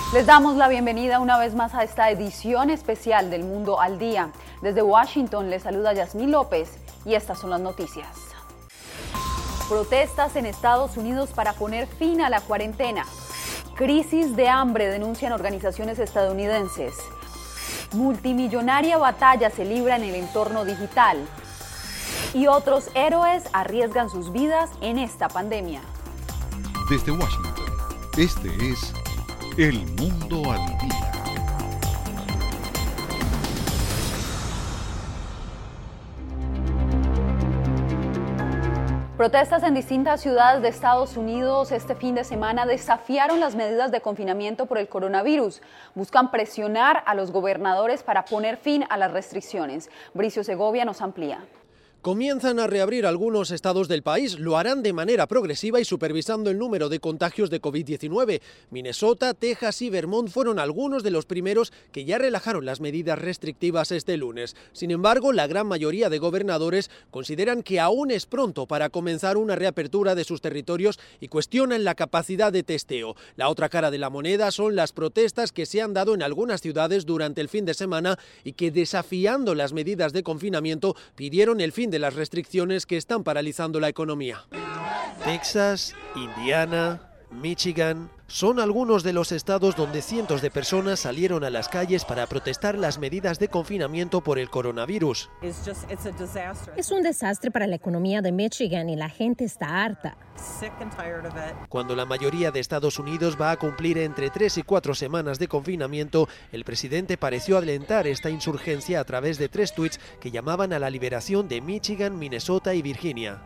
Les damos la bienvenida una vez más a esta edición especial del Mundo al Día. Desde Washington les saluda Yasmín López y estas son las noticias. Protestas en Estados Unidos para poner fin a la cuarentena. Crisis de hambre denuncian organizaciones estadounidenses. Multimillonaria batalla se libra en el entorno digital. Y otros héroes arriesgan sus vidas en esta pandemia. Desde Washington, este es El Mundo al Día. Protestas en distintas ciudades de Estados Unidos este fin de semana desafiaron las medidas de confinamiento por el coronavirus. Buscan presionar a los gobernadores para poner fin a las restricciones. Bricio Segovia nos amplía. Comienzan a reabrir algunos estados del país, lo harán de manera progresiva y supervisando el número de contagios de COVID-19. Minnesota, Texas y Vermont fueron algunos de los primeros que ya relajaron las medidas restrictivas este lunes. Sin embargo, la gran mayoría de gobernadores consideran que aún es pronto para comenzar una reapertura de sus territorios y cuestionan la capacidad de testeo. La otra cara de la moneda son las protestas que se han dado en algunas ciudades durante el fin de semana y que, desafiando las medidas de confinamiento, pidieron el fin de las restricciones que están paralizando la economía. Texas, Indiana, Michigan son algunos de los estados donde cientos de personas salieron a las calles para protestar las medidas de confinamiento por el coronavirus. Es un desastre para la economía de Michigan y la gente está harta. Cuando la mayoría de Estados Unidos va a cumplir entre 3 y 4 semanas de confinamiento, el presidente pareció alentar esta insurgencia a través de 3 tuits que llamaban a la liberación de Michigan, Minnesota y Virginia.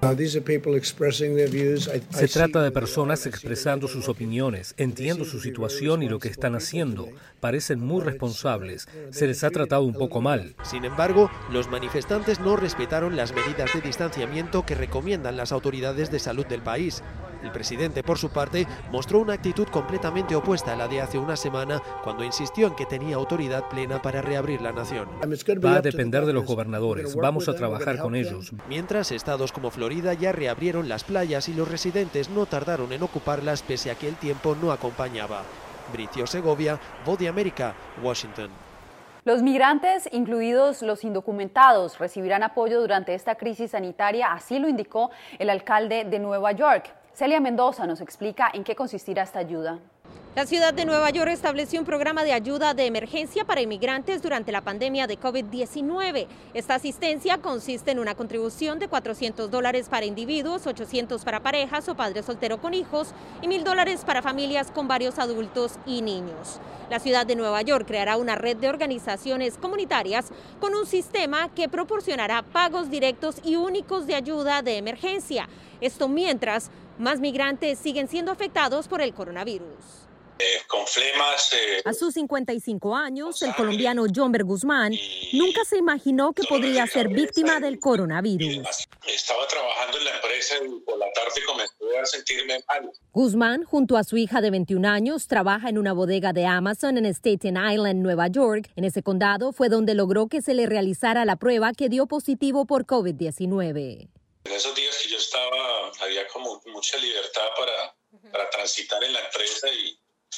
Se trata de personas expresando sus opiniones. Entiendo su situación y lo que están haciendo. Parecen muy responsables. Se les ha tratado un poco mal. Sin embargo, los manifestantes no respetaron las medidas de distanciamiento que recomiendan las autoridades de salud del país. El presidente, por su parte, mostró una actitud completamente opuesta a la de hace una semana, cuando insistió en que tenía autoridad plena para reabrir la nación. Va a depender de los gobernadores. Vamos a trabajar con ellos. Mientras, estados como Florida ya reabrieron las playas y los residentes no tardaron en ocuparlas pese a que el tiempo no acompañaba. Bricio Segovia, Voz de América, Washington. Los migrantes, incluidos los indocumentados, recibirán apoyo durante esta crisis sanitaria, así lo indicó el alcalde de Nueva York. Celia Mendoza nos explica en qué consistirá esta ayuda. La ciudad de Nueva York estableció un programa de ayuda de emergencia para inmigrantes durante la pandemia de COVID-19. Esta asistencia consiste en una contribución de $400 para individuos, $800 para parejas o padres solteros con hijos y $1,000 para familias con varios adultos y niños. La ciudad de Nueva York creará una red de organizaciones comunitarias con un sistema que proporcionará pagos directos y únicos de ayuda de emergencia. Esto mientras más migrantes siguen siendo afectados por el coronavirus. Con flemas. A sus 55 años, el colombiano Jonber Guzmán nunca se imaginó que podría ser víctima del coronavirus. Estaba trabajando en la empresa y por la tarde comencé a sentirme mal. Guzmán, junto a su hija de 21 años, trabaja en una bodega de Amazon en Staten Island, Nueva York. En ese condado fue donde logró que se le realizara la prueba que dio positivo por COVID-19. En esos días que yo estaba, había como mucha libertad para transitar en la empresa y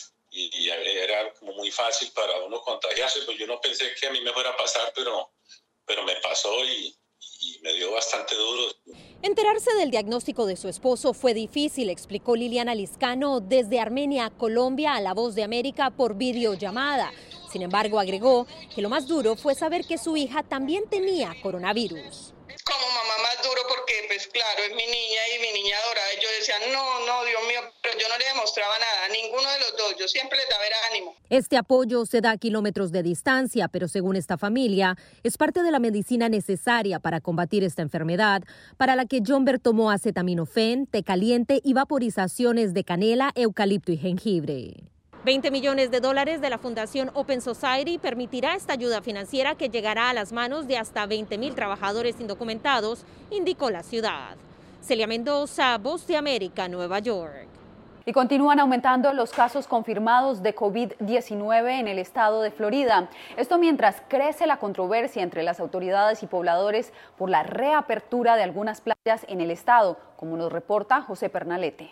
era como muy fácil para uno contagiarse. Pues yo no pensé que a mí me fuera a pasar, pero me pasó y me dio bastante duro. Enterarse del diagnóstico de su esposo fue difícil, explicó Liliana Liscano desde Armenia, Colombia, a La Voz de América por videollamada. Sin embargo, agregó que lo más duro fue saber que su hija también tenía coronavirus. Como mamá más duro porque, pues claro, es mi niña y mi niña adorada. Yo decía, no, Dios mío, pero yo no le demostraba nada, ninguno de los dos. Yo siempre les daba ánimo. Este apoyo se da a kilómetros de distancia, pero según esta familia, es parte de la medicina necesaria para combatir esta enfermedad, para la que Jonber tomó acetaminofén, té caliente y vaporizaciones de canela, eucalipto y jengibre. $20 millones de la Fundación Open Society permitirá esta ayuda financiera que llegará a las manos de hasta 20,000 trabajadores indocumentados, indicó la ciudad. Celia Mendoza, Voz de América, Nueva York. Y continúan aumentando los casos confirmados de COVID-19 en el estado de Florida. Esto mientras crece la controversia entre las autoridades y pobladores por la reapertura de algunas playas en el estado, como nos reporta José Pernalete.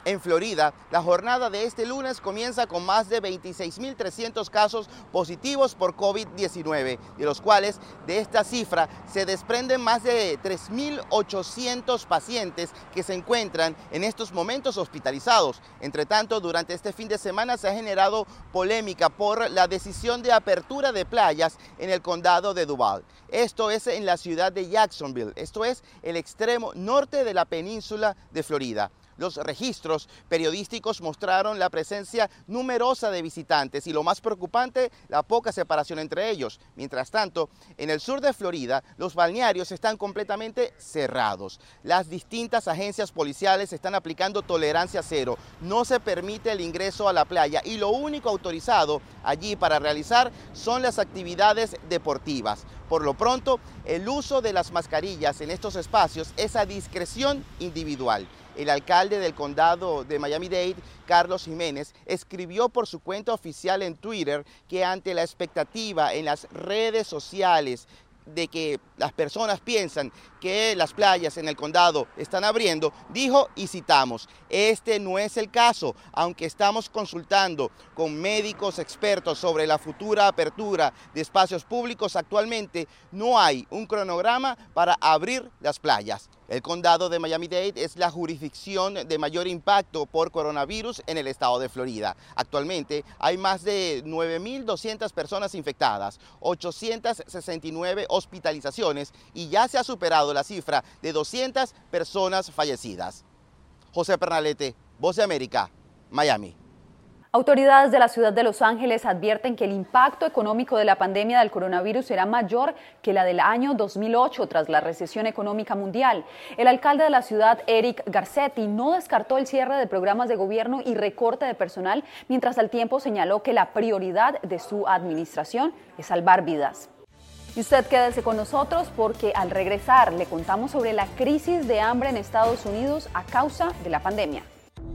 En Florida, la jornada de este lunes comienza con más de 26.300 casos positivos por COVID-19, de los cuales de esta cifra se desprenden más de 3.800 pacientes que se encuentran en estos momentos hospitalizados. Entre tanto, durante este fin de semana se ha generado polémica por la decisión de apertura de playas en el condado de Duval. Esto es en la ciudad de Jacksonville, esto es el extremo norte de la península de Florida. Los registros periodísticos mostraron la presencia numerosa de visitantes y lo más preocupante, la poca separación entre ellos. Mientras tanto, en el sur de Florida, los balnearios están completamente cerrados. Las distintas agencias policiales están aplicando tolerancia cero. No se permite el ingreso a la playa y lo único autorizado allí para realizar son las actividades deportivas. Por lo pronto, el uso de las mascarillas en estos espacios es a discreción individual. El alcalde del condado de Miami-Dade, Carlos Jiménez, escribió por su cuenta oficial en Twitter que ante la expectativa en las redes sociales de que las personas piensan que las playas en el condado están abriendo, dijo, y citamos, este no es el caso, aunque estamos consultando con médicos expertos sobre la futura apertura de espacios públicos, actualmente no hay un cronograma para abrir las playas. El condado de Miami-Dade es la jurisdicción de mayor impacto por coronavirus en el estado de Florida. Actualmente hay más de 9.200 personas infectadas, 869 hospitalizaciones y ya se ha superado la cifra de 200 personas fallecidas. José Pernalete, Voz de América, Miami. Autoridades de la ciudad de Los Ángeles advierten que el impacto económico de la pandemia del coronavirus será mayor que la del año 2008 tras la recesión económica mundial. El alcalde de la ciudad, Eric Garcetti, no descartó el cierre de programas de gobierno y recorte de personal, mientras al tiempo señaló que la prioridad de su administración es salvar vidas. Y usted quédese con nosotros porque al regresar le contamos sobre la crisis de hambre en Estados Unidos a causa de la pandemia.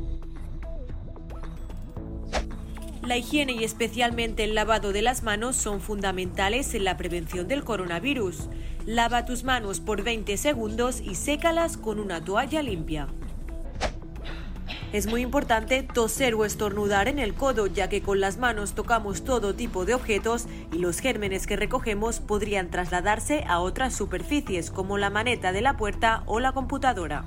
La higiene y especialmente el lavado de las manos son fundamentales en la prevención del coronavirus. Lava tus manos por 20 segundos y sécalas con una toalla limpia. Es muy importante toser o estornudar en el codo, ya que con las manos tocamos todo tipo de objetos y los gérmenes que recogemos podrían trasladarse a otras superficies como la maneta de la puerta o la computadora.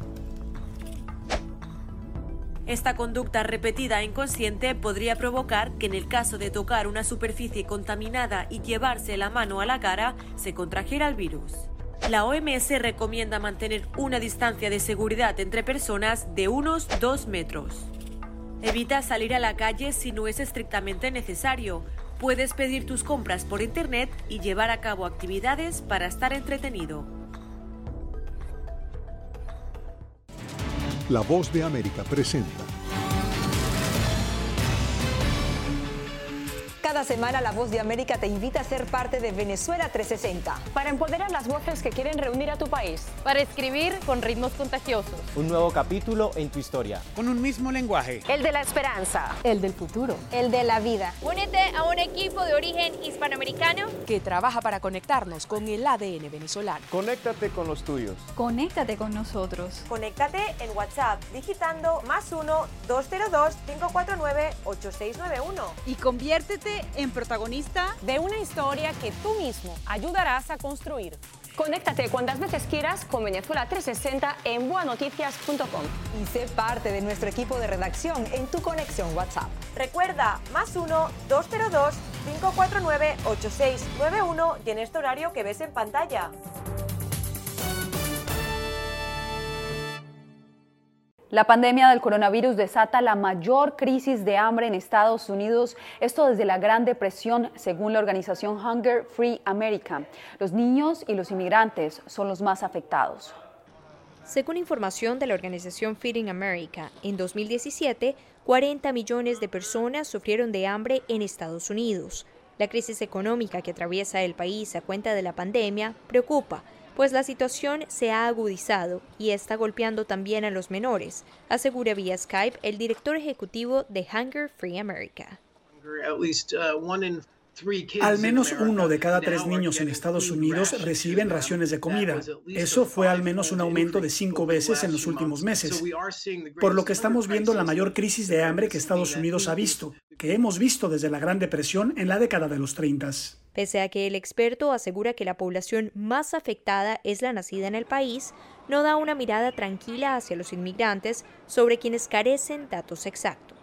Esta conducta repetida e inconsciente podría provocar que en el caso de tocar una superficie contaminada y llevarse la mano a la cara, se contrajera el virus. La OMS recomienda mantener una distancia de seguridad entre personas de unos 2 metros. Evita salir a la calle si no es estrictamente necesario. Puedes pedir tus compras por internet y llevar a cabo actividades para estar entretenido. La Voz de América presenta. Cada semana La Voz de América te invita a ser parte de Venezuela 360. Para empoderar las voces que quieren reunir a tu país. Para escribir con ritmos contagiosos. Un nuevo capítulo en tu historia. Con un mismo lenguaje. El de la esperanza. El del futuro. El de la vida. Únete a un equipo de origen hispanoamericano que trabaja para conectarnos con el ADN venezolano. Conéctate con los tuyos. Conéctate con nosotros. Conéctate en WhatsApp digitando +1 202 549 8691 y conviértete en protagonista de una historia que tú mismo ayudarás a construir. Conéctate cuantas veces quieras con Venezuela 360 en boanoticias.com. Y sé parte de nuestro equipo de redacción en tu conexión WhatsApp. Recuerda, +1 202 549 8691 y en este horario que ves en pantalla. La pandemia del coronavirus desata la mayor crisis de hambre en Estados Unidos, esto desde la Gran Depresión, según la organización Hunger Free America. Los niños y los inmigrantes son los más afectados. Según información de la organización Feeding America, en 2017, 40 millones de personas sufrieron de hambre en Estados Unidos. La crisis económica que atraviesa el país a cuenta de la pandemia preocupa, pues la situación se ha agudizado y está golpeando también a los menores, asegura vía Skype el director ejecutivo de Hunger Free America. Al menos 1 de cada 3 niños en Estados Unidos reciben raciones de comida. Eso fue al menos un aumento de 5 veces en los últimos meses. Por lo que estamos viendo la mayor crisis de hambre que Estados Unidos ha visto, que hemos visto desde la Gran Depresión en la década de los 30. Pese a que el experto asegura que la población más afectada es la nacida en el país, no da una mirada tranquila hacia los inmigrantes sobre quienes carecen datos exactos.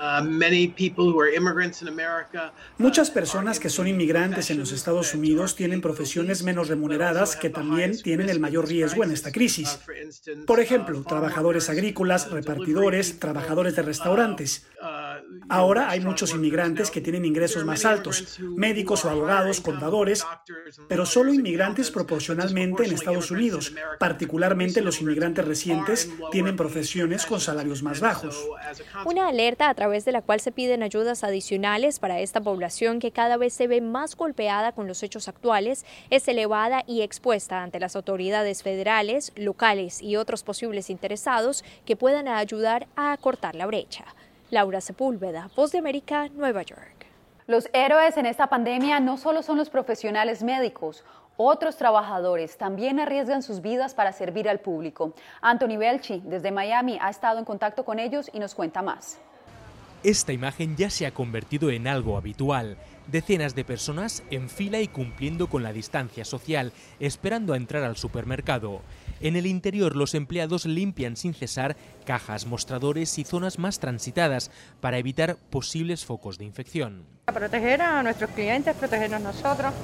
Muchas personas que son inmigrantes en los Estados Unidos tienen profesiones menos remuneradas que también tienen el mayor riesgo en esta crisis. Por ejemplo, trabajadores agrícolas, repartidores, trabajadores de restaurantes. Ahora hay muchos inmigrantes que tienen ingresos más altos, médicos o abogados, contadores, pero solo inmigrantes proporcionalmente en Estados Unidos. Particularmente los inmigrantes recientes tienen profesiones con salarios más bajos. Una alerta a través de la cual se piden ayudas adicionales para esta población que cada vez se ve más golpeada con los hechos actuales, es elevada y expuesta ante las autoridades federales, locales y otros posibles interesados que puedan ayudar a acortar la brecha. Laura Sepúlveda, Voz de América, Nueva York. Los héroes en esta pandemia no solo son los profesionales médicos, otros trabajadores también arriesgan sus vidas para servir al público. Anthony Belchi, desde Miami, ha estado en contacto con ellos y nos cuenta más. Esta imagen ya se ha convertido en algo habitual. Decenas de personas en fila y cumpliendo con la distancia social, esperando a entrar al supermercado. En el interior, los empleados limpian sin cesar cajas, mostradores y zonas más transitadas para evitar posibles focos de infección. Para proteger a nuestros clientes, protegernos nosotros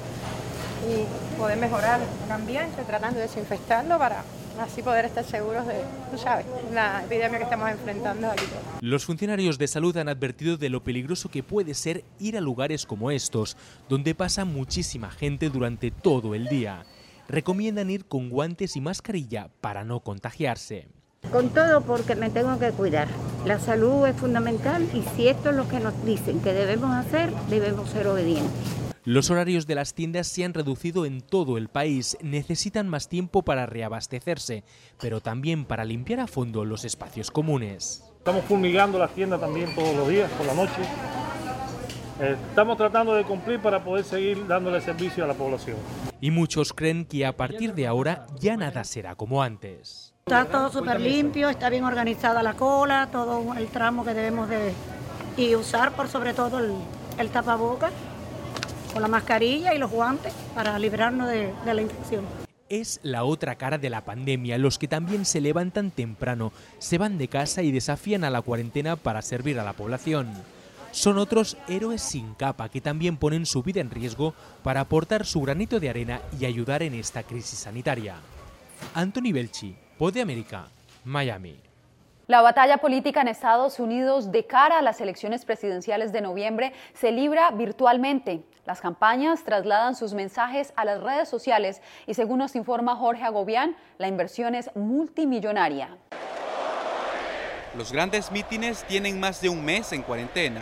y poder mejorar el ambiente, tratando de desinfectarlo para así poder estar seguros de, tú sabes, la epidemia que estamos enfrentando aquí. Los funcionarios de salud han advertido de lo peligroso que puede ser ir a lugares como estos, donde pasa muchísima gente durante todo el día. Recomiendan ir con guantes y mascarilla para no contagiarse. Con todo, porque me tengo que cuidar. La salud es fundamental y si esto es lo que nos dicen que debemos hacer, debemos ser obedientes. Los horarios de las tiendas se han reducido en todo el país, necesitan más tiempo para reabastecerse, pero también para limpiar a fondo los espacios comunes. Estamos fumigando las tiendas también todos los días, por la noche. Estamos tratando de cumplir para poder seguir dándole servicio a la población. Y muchos creen que a partir de ahora ya nada será como antes. Está todo súper limpio, está bien organizada la cola, todo el tramo que debemos de y usar por sobre todo el tapabocas, con la mascarilla y los guantes para librarnos de la infección. Es la otra cara de la pandemia. Los que también se levantan temprano, se van de casa y desafían a la cuarentena para servir a la población. Son otros héroes sin capa que también ponen su vida en riesgo para aportar su granito de arena y ayudar en esta crisis sanitaria. Anthony Belchi, Voz de América, Miami. La batalla política en Estados Unidos de cara a las elecciones presidenciales de noviembre se libra virtualmente. Las campañas trasladan sus mensajes a las redes sociales y según nos informa Jorge Agobián, la inversión es multimillonaria. Los grandes mítines tienen más de un mes en cuarentena.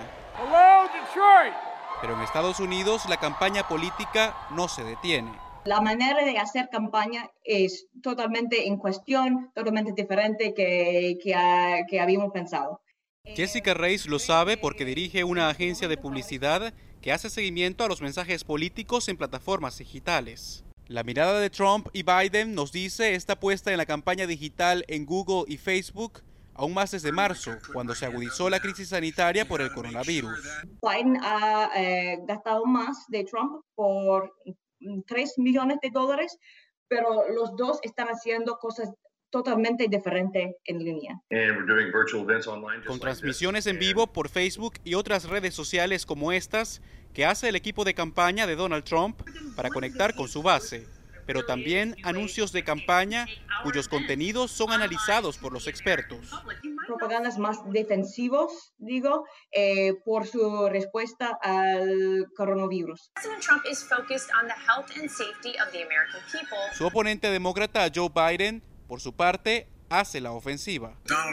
Pero en Estados Unidos la campaña política no se detiene. La manera de hacer campaña es totalmente en cuestión, totalmente diferente que habíamos pensado. Jessica Reyes lo sabe porque dirige una agencia de publicidad que hace seguimiento a los mensajes políticos en plataformas digitales. La mirada de Trump y Biden, nos dice, está puesta en la campaña digital en Google y Facebook, aún más desde marzo, cuando se agudizó la crisis sanitaria por el coronavirus. Biden ha gastado más de Trump por $3 millones, pero los dos están haciendo cosas totalmente diferentes en línea. Con transmisiones en vivo por Facebook y otras redes sociales como estas que hace el equipo de campaña de Donald Trump para conectar con su base, pero también anuncios de campaña cuyos contenidos son analizados por los expertos. Propagandas más defensivos, por su respuesta al coronavirus. Su oponente demócrata Joe Biden, por su parte, hace la ofensiva.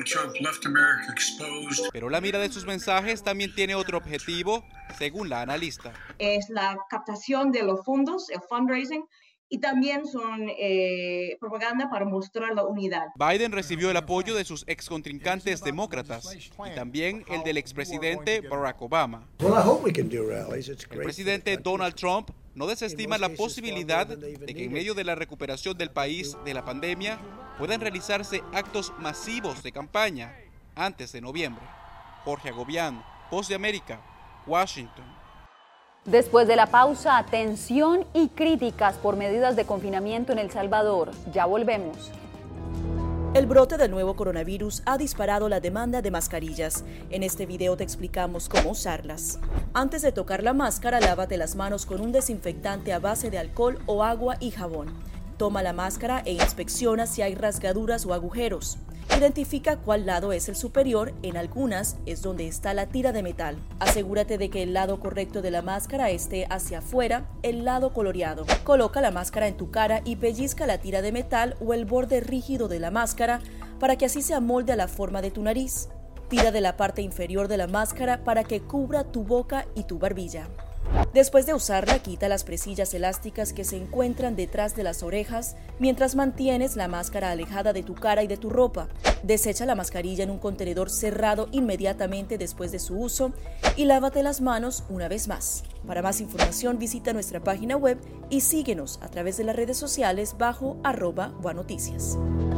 Pero la mira de sus mensajes también tiene otro objetivo, según la analista. Es la captación de los fondos, el fundraising, y también son propaganda para mostrar la unidad. Biden recibió el apoyo de sus ex contrincantes demócratas y también el del expresidente Barack Obama. El presidente Donald Trump no desestima la posibilidad de que en medio de la recuperación del país de la pandemia puedan realizarse actos masivos de campaña antes de noviembre. Jorge Agobián, Voz de América, Washington. Después de la pausa, tensión y críticas por medidas de confinamiento en El Salvador. Ya volvemos. El brote del nuevo coronavirus ha disparado la demanda de mascarillas. En este video te explicamos cómo usarlas. Antes de tocar la máscara, lávate las manos con un desinfectante a base de alcohol o agua y jabón. Toma la máscara e inspecciona si hay rasgaduras o agujeros. Identifica cuál lado es el superior, en algunas es donde está la tira de metal. Asegúrate de que el lado correcto de la máscara esté hacia afuera, el lado coloreado. Coloca la máscara en tu cara y pellizca la tira de metal o el borde rígido de la máscara para que así se amolde a la forma de tu nariz. Tira de la parte inferior de la máscara para que cubra tu boca y tu barbilla. Después de usarla, quita las presillas elásticas que se encuentran detrás de las orejas mientras mantienes la máscara alejada de tu cara y de tu ropa. Desecha la mascarilla en un contenedor cerrado inmediatamente después de su uso y lávate las manos una vez más. Para más información visita nuestra página web y síguenos a través de las redes sociales bajo @buanoticias.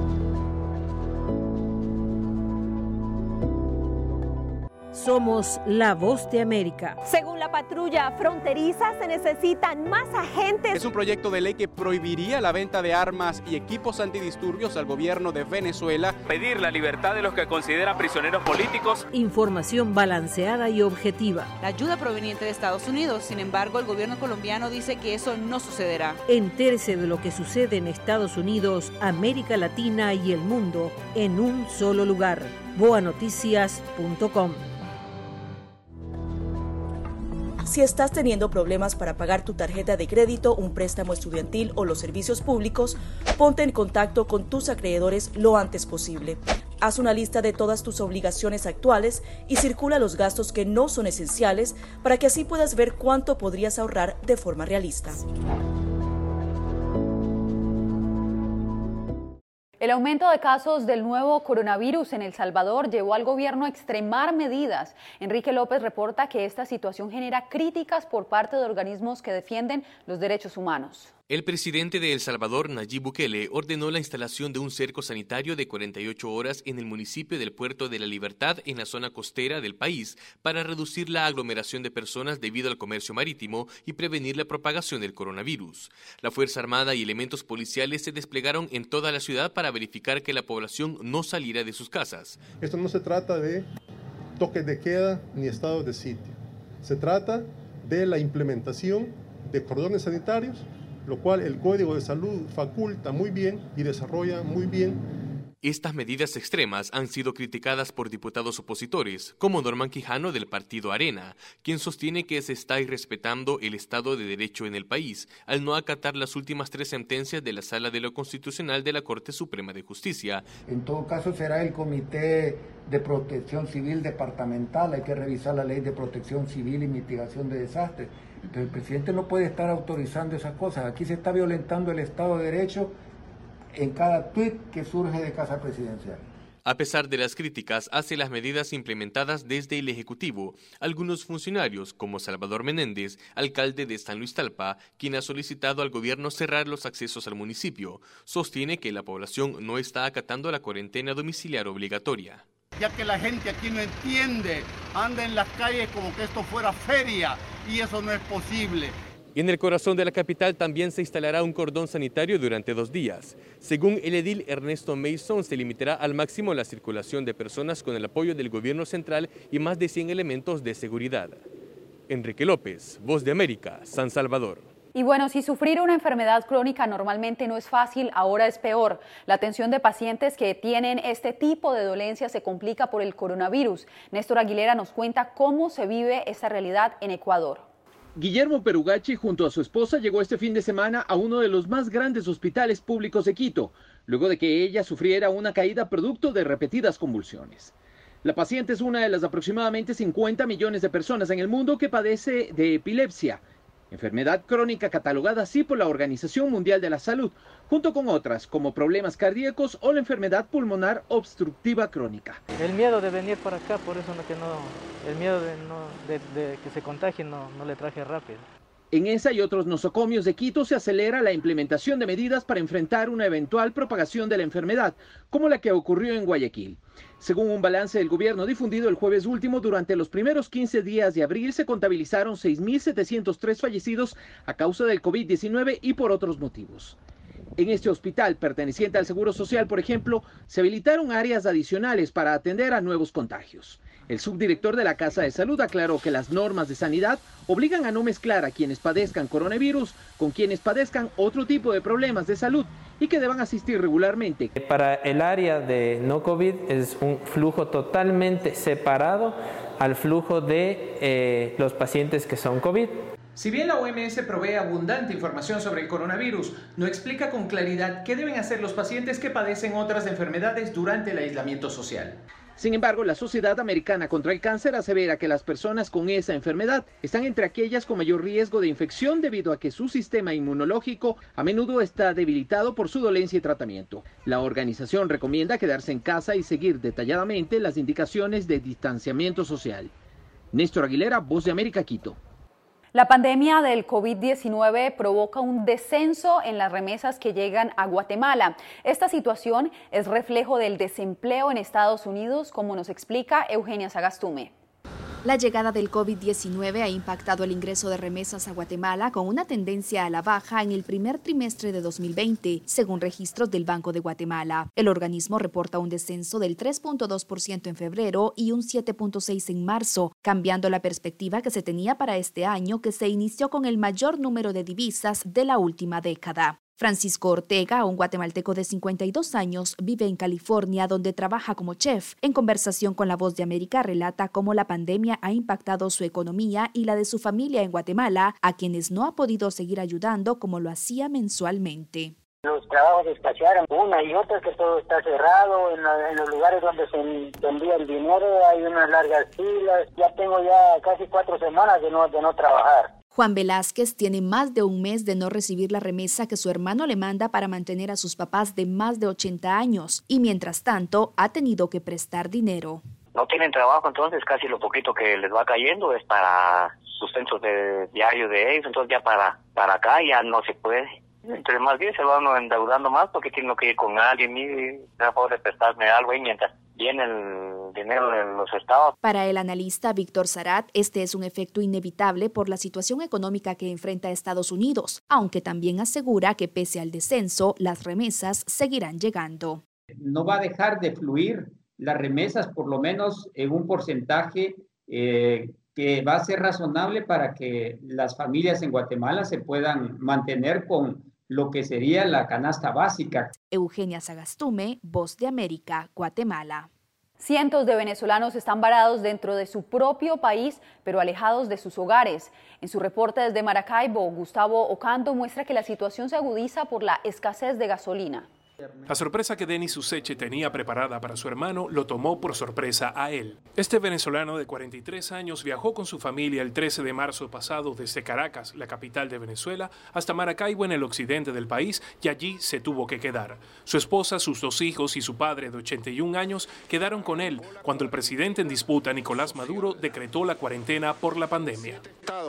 Somos la Voz de América. Según la patrulla fronteriza, se necesitan más agentes. Es un proyecto de ley que prohibiría la venta de armas y equipos antidisturbios al gobierno de Venezuela. Pedir la libertad de los que consideran prisioneros políticos. Información balanceada y objetiva. La ayuda proveniente de Estados Unidos, sin embargo, el gobierno colombiano dice que eso no sucederá. Entérese de lo que sucede en Estados Unidos, América Latina y el mundo en un solo lugar. boanoticias.com. Si estás teniendo problemas para pagar tu tarjeta de crédito, un préstamo estudiantil o los servicios públicos, ponte en contacto con tus acreedores lo antes posible. Haz una lista de todas tus obligaciones actuales y circula los gastos que no son esenciales para que así puedas ver cuánto podrías ahorrar de forma realista. El aumento de casos del nuevo coronavirus en El Salvador llevó al gobierno a extremar medidas. Enrique López reporta que esta situación genera críticas por parte de organismos que defienden los derechos humanos. El presidente de El Salvador, Nayib Bukele, ordenó la instalación de un cerco sanitario de 48 horas en el municipio del Puerto de la Libertad, en la zona costera del país, para reducir la aglomeración de personas debido al comercio marítimo y prevenir la propagación del coronavirus. La Fuerza Armada y elementos policiales se desplegaron en toda la ciudad para verificar que la población no saliera de sus casas. Esto no se trata de toque de queda ni estado de sitio. Se trata de la implementación de cordones sanitarios, lo cual el Código de Salud faculta muy bien y desarrolla muy bien. Estas medidas extremas han sido criticadas por diputados opositores, como Norman Quijano del partido Arena, quien sostiene que se está irrespetando el Estado de Derecho en el país, al no acatar las últimas 3 sentencias de la Sala de lo Constitucional de la Corte Suprema de Justicia. En todo caso será el Comité de Protección Civil Departamental, hay que revisar la Ley de Protección Civil y Mitigación de Desastres. Entonces el presidente no puede estar autorizando esas cosas. Aquí se está violentando el Estado de Derecho en cada tuit que surge de Casa Presidencial. A pesar de las críticas hacia las medidas implementadas desde el Ejecutivo, algunos funcionarios, como Salvador Menéndez, alcalde de San Luis Talpa, quien ha solicitado al gobierno cerrar los accesos al municipio, sostiene que la población no está acatando la cuarentena domiciliar obligatoria. Ya que la gente aquí no entiende, anda en las calles como que esto fuera feria, y eso no es posible. En el corazón de la capital también se instalará un cordón sanitario durante 2 días. Según el edil Ernesto Mason, se limitará al máximo la circulación de personas con el apoyo del gobierno central y más de 100 elementos de seguridad. Enrique López, Voz de América, San Salvador. Y bueno, si sufrir una enfermedad crónica normalmente no es fácil, ahora es peor. La atención de pacientes que tienen este tipo de dolencia se complica por el coronavirus. Néstor Aguilera nos cuenta cómo se vive esta realidad en Ecuador. Guillermo Perugachi junto a su esposa llegó este fin de semana a uno de los más grandes hospitales públicos de Quito, luego de que ella sufriera una caída producto de repetidas convulsiones. La paciente es una de las aproximadamente 50 millones de personas en el mundo que padece de epilepsia, enfermedad crónica catalogada así por la Organización Mundial de la Salud, junto con otras como problemas cardíacos o la enfermedad pulmonar obstructiva crónica. El miedo de venir para acá, por eso el miedo de que se contagie no le traje rápido. En esa y otros nosocomios de Quito se acelera la implementación de medidas para enfrentar una eventual propagación de la enfermedad, como la que ocurrió en Guayaquil. Según un balance del gobierno difundido el jueves último, durante los primeros 15 días de abril se contabilizaron 6.703 fallecidos a causa del COVID-19 y por otros motivos. En este hospital, perteneciente al Seguro Social, por ejemplo, se habilitaron áreas adicionales para atender a nuevos contagios. El subdirector de la Casa de Salud aclaró que las normas de sanidad obligan a no mezclar a quienes padezcan coronavirus con quienes padezcan otro tipo de problemas de salud y que deban asistir regularmente. Para el área de no COVID es un flujo totalmente separado al flujo de los pacientes que son COVID. Si bien la OMS provee abundante información sobre el coronavirus, no explica con claridad qué deben hacer los pacientes que padecen otras enfermedades durante el aislamiento social. Sin embargo, la Sociedad Americana contra el Cáncer asevera que las personas con esa enfermedad están entre aquellas con mayor riesgo de infección debido a que su sistema inmunológico a menudo está debilitado por su dolencia y tratamiento. La organización recomienda quedarse en casa y seguir detalladamente las indicaciones de distanciamiento social. Néstor Aguilera, Voz de América, Quito. La pandemia del COVID-19 provoca un descenso en las remesas que llegan a Guatemala. Esta situación es reflejo del desempleo en Estados Unidos, como nos explica Eugenia Sagastume. La llegada del COVID-19 ha impactado el ingreso de remesas a Guatemala con una tendencia a la baja en el primer trimestre de 2020, según registros del Banco de Guatemala. El organismo reporta un descenso del 3.2% en febrero y un 7.6% en marzo, cambiando la perspectiva que se tenía para este año, que se inició con el mayor número de divisas de la última década. Francisco Ortega, un guatemalteco de 52 años, vive en California, donde trabaja como chef. En conversación con La Voz de América, relata cómo la pandemia ha impactado su economía y la de su familia en Guatemala, a quienes no ha podido seguir ayudando como lo hacía mensualmente. Los trabajos escasearon una y otra, que todo está cerrado. En los lugares donde se envía el dinero hay unas largas filas. Ya tengo casi 4 semanas de no trabajar. Juan Velázquez tiene más de un mes de no recibir la remesa que su hermano le manda para mantener a sus papás de más de 80 años y mientras tanto ha tenido que prestar dinero. No tienen trabajo, entonces casi lo poquito que les va cayendo es para sustentos de diario de ellos, entonces ya para acá ya no se puede. Entonces más bien se va uno endeudando más porque tiene que ir con alguien y da favor de prestarme algo ahí mientras viene el dinero de los estados. Para el analista Víctor Sarat, este es un efecto inevitable por la situación económica que enfrenta Estados Unidos, aunque también asegura que pese al descenso, las remesas seguirán llegando. No va a dejar de fluir las remesas, por lo menos en un porcentaje que va a ser razonable para que las familias en Guatemala se puedan mantener con lo que sería la canasta básica. Eugenia Sagastume, Voz de América, Guatemala. Cientos de venezolanos están varados dentro de su propio país, pero alejados de sus hogares. En su reporte desde Maracaibo, Gustavo Ocando muestra que la situación se agudiza por la escasez de gasolina. La sorpresa que Denis Useche tenía preparada para su hermano lo tomó por sorpresa a él. Este venezolano de 43 años viajó con su familia el 13 de marzo pasado desde Caracas, la capital de Venezuela, hasta Maracaibo en el occidente del país y allí se tuvo que quedar. Su esposa, sus 2 hijos y su padre de 81 años quedaron con él cuando el presidente en disputa, Nicolás Maduro, decretó la cuarentena por la pandemia.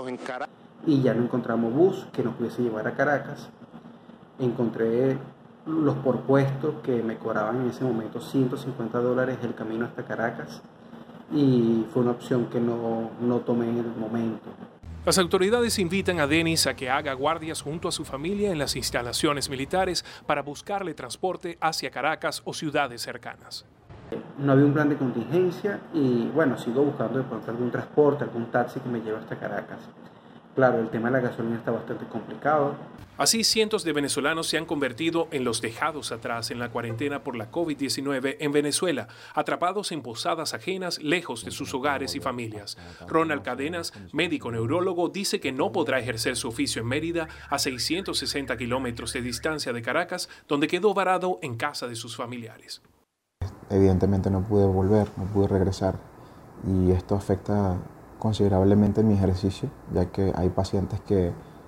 Y ya no encontramos bus que nos pudiese llevar a Caracas. Encontré los por puesto que me cobraban en ese momento $150 el camino hasta Caracas y fue una opción que no tomé en el momento. Las autoridades invitan a Denis a que haga guardias junto a su familia en las instalaciones militares para buscarle transporte hacia Caracas o ciudades cercanas. No había un plan de contingencia y bueno, sigo buscando de pronto algún transporte, algún taxi que me lleve hasta Caracas. Claro, el tema de la gasolina está bastante complicado. Así, cientos de venezolanos se han convertido en los dejados atrás en la cuarentena por la COVID-19 en Venezuela, atrapados en posadas ajenas, lejos de sus hogares y familias. Ronald Cadenas, médico neurólogo, dice que no podrá ejercer su oficio en Mérida, a 660 kilómetros de distancia de Caracas, donde quedó varado en casa de sus familiares. Evidentemente no pude volver, no pude regresar, y esto afecta considerablemente mi ejercicio, ya que hay pacientes que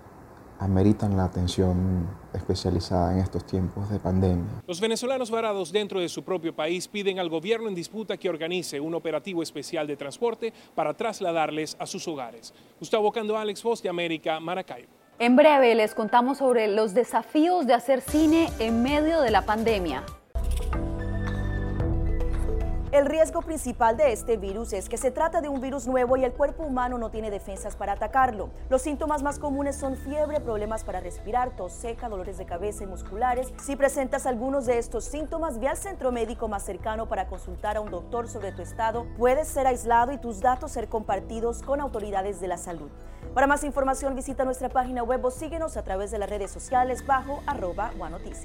ameritan la atención especializada en estos tiempos de pandemia. Los venezolanos varados dentro de su propio país piden al gobierno en disputa que organice un operativo especial de transporte para trasladarles a sus hogares. Gustavo Cando, Alex, Voz de América, Maracaibo. En breve les contamos sobre los desafíos de hacer cine en medio de la pandemia. El riesgo principal de este virus es que se trata de un virus nuevo y el cuerpo humano no tiene defensas para atacarlo. Los síntomas más comunes son fiebre, problemas para respirar, tos seca, dolores de cabeza y musculares. Si presentas algunos de estos síntomas, ve al centro médico más cercano para consultar a un doctor sobre tu estado. Puedes ser aislado y tus datos ser compartidos con autoridades de la salud. Para más información visita nuestra página web o síguenos a través de las redes sociales bajo @OneNoticias.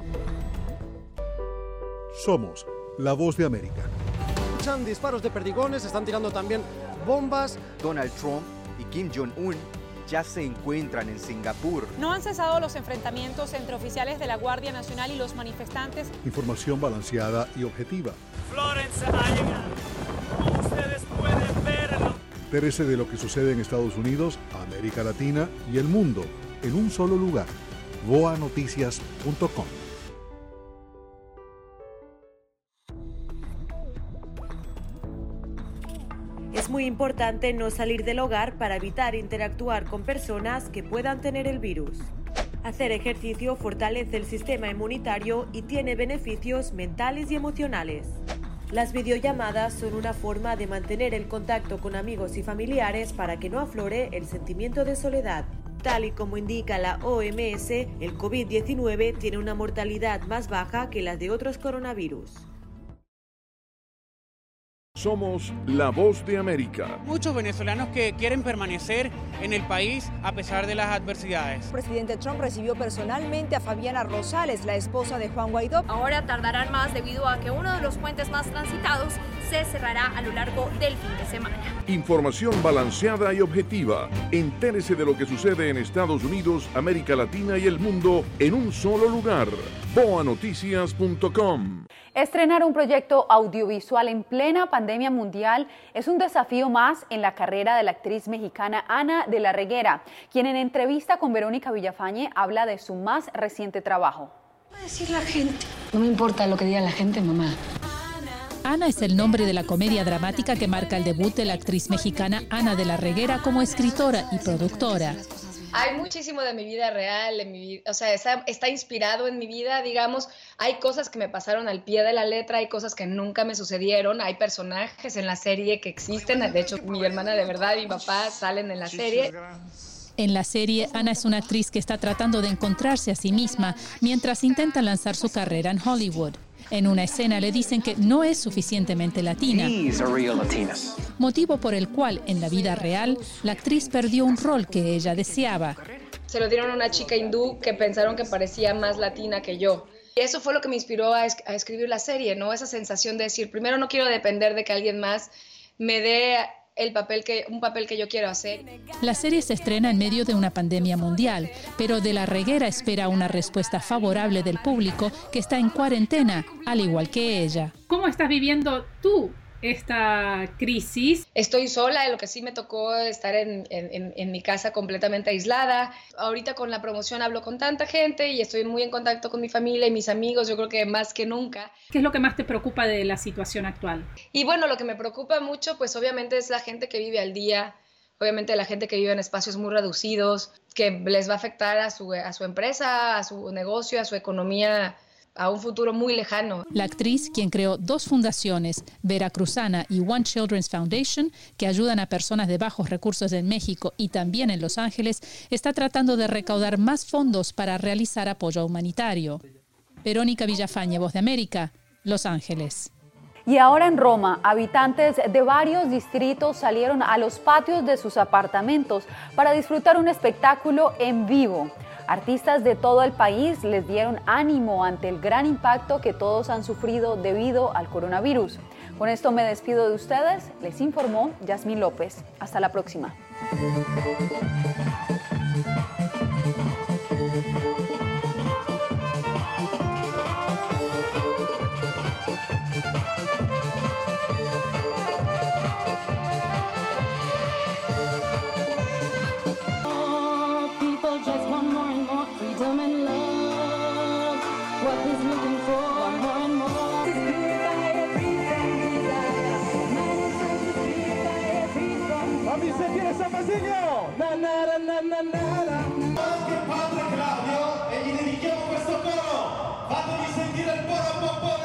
Somos La Voz de América. Escuchan disparos de perdigones, están tirando también bombas. Donald Trump y Kim Jong-un ya se encuentran en Singapur. No han cesado los enfrentamientos entre oficiales de la Guardia Nacional y los manifestantes. Información balanceada y objetiva. Florence ha llegado. Como ustedes pueden verlo. Entérese de lo que sucede en Estados Unidos, América Latina y el mundo en un solo lugar. voanoticias.com. Es muy importante no salir del hogar para evitar interactuar con personas que puedan tener el virus. Hacer ejercicio fortalece el sistema inmunitario y tiene beneficios mentales y emocionales. Las videollamadas son una forma de mantener el contacto con amigos y familiares para que no aflore el sentimiento de soledad. Tal y como indica la OMS, el COVID-19 tiene una mortalidad más baja que las de otros coronavirus. Somos La Voz de América. Muchos venezolanos que quieren permanecer en el país a pesar de las adversidades. El presidente Trump recibió personalmente a Fabiana Rosales, la esposa de Juan Guaidó. Ahora tardarán más debido a que uno de los puentes más transitados se cerrará a lo largo del fin de semana. Información balanceada y objetiva. Entérese de lo que sucede en Estados Unidos, América Latina y el mundo en un solo lugar. voanoticias.com. Estrenar un proyecto audiovisual en plena pandemia mundial es un desafío más en la carrera de la actriz mexicana Ana de la Reguera, quien en entrevista con Verónica Villafañe habla de su más reciente trabajo. ¿Qué va a decir la gente? No me importa lo que diga la gente, mamá. Ana es el nombre de la comedia dramática que marca el debut de la actriz mexicana Ana de la Reguera como escritora y productora. Hay muchísimo de mi vida real, en mi vida, o sea, está inspirado en mi vida, digamos. Hay cosas que me pasaron al pie de la letra, hay cosas que nunca me sucedieron, hay personajes en la serie que existen. De hecho, mi hermana de verdad y mi papá salen en la serie. En la serie, Ana es una actriz que está tratando de encontrarse a sí misma mientras intenta lanzar su carrera en Hollywood. En una escena le dicen que no es suficientemente latina, motivo por el cual en la vida real la actriz perdió un rol que ella deseaba. Se lo dieron a una chica hindú que pensaron que parecía más latina que yo. Y eso fue lo que me inspiró a escribir la serie, ¿no? Esa sensación de decir, primero no quiero depender de que alguien más me dé un papel que yo quiero hacer. La serie se estrena en medio de una pandemia mundial, pero de la Reguera espera una respuesta favorable del público que está en cuarentena, al igual que ella. ¿Cómo estás viviendo tú esta crisis? Estoy sola, lo que sí me tocó estar en mi casa completamente aislada. Ahorita con la promoción hablo con tanta gente y estoy muy en contacto con mi familia y mis amigos, yo creo que más que nunca. ¿Qué es lo que más te preocupa de la situación actual? Y bueno, lo que me preocupa mucho, pues obviamente es la gente que vive al día, obviamente la gente que vive en espacios muy reducidos, que les va a afectar a su empresa, a su negocio, a su economía, a un futuro muy lejano. La actriz, quien creó 2 fundaciones, Veracruzana y One Children's Foundation, que ayudan a personas de bajos recursos en México y también en Los Ángeles, está tratando de recaudar más fondos para realizar apoyo humanitario. Verónica Villafañe, Voz de América, Los Ángeles. Y ahora en Roma, habitantes de varios distritos salieron a los patios de sus apartamentos para disfrutar un espectáculo en vivo. Artistas de todo el país les dieron ánimo ante el gran impacto que todos han sufrido debido al coronavirus. Con esto me despido de ustedes. Les informó Yasmín López. Hasta la próxima. People just want Anche padre Claudio e gli dedichiamo questo coro. Fatemi sentire il poro.